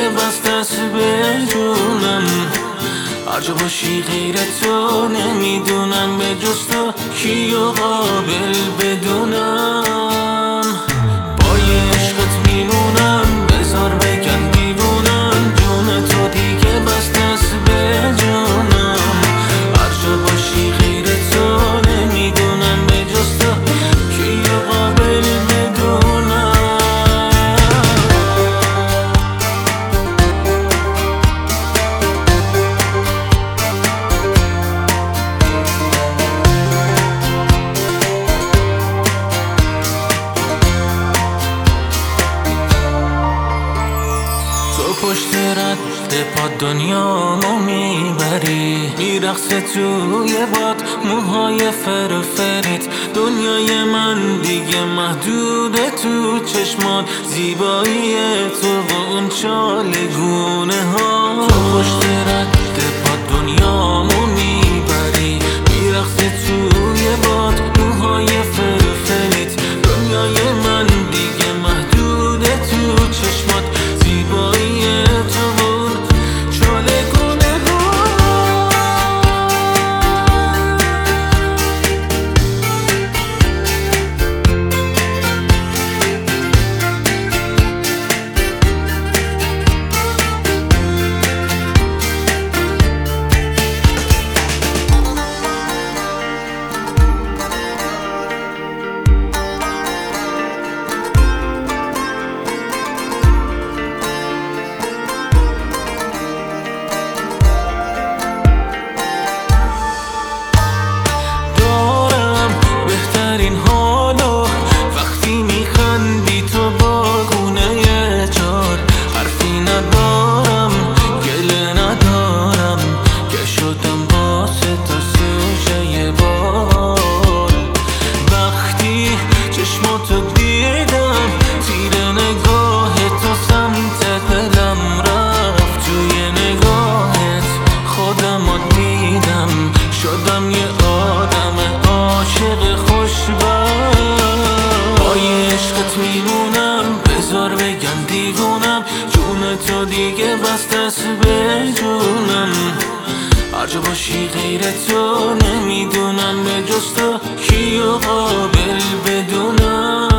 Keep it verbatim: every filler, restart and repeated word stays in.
دیگه بس دست به جونم. هر جا باشی غیر تو نمیدونم به جز تو کیو قابل بدونم. با یه عشقت میمونم بذار بگن دیوونم، جون تو دیگه بس دست به جونم. هر جا باشی غیر تو نمیدونم به جز تو کیو قابل بدونم. پشت رد پا دنیامو میبری، میرقصه توی باد موهای فرفریت. دنیای من دیگه محدوده تو چشمات، زیبایی تو و اون چالگونه ها. تو پشت رد پا دنیامو میبری، میرقصه توی باد موهای فرفریت. دنیای من دیگه محدوده تو چشمات، زیبایی تو اون چالگونه ها. این حالو وقتی میخندی تو باغونه جار، حرفی ندارم گله ندارم که شدم واسه تا سوژه بال. وقتی چشماتو دیدم تیر نگاه تو سمت دلم رفت، توی نگاهت خودمو دیدم شدم یه آدم عاشق خوشبخت. با یه عشقت میمونم بذار بگن دیوونم، جون تو دیگه بس دست به جونم. هر جا باشی غیر تو نمیدونم به جز تو کیو قابل بدونم.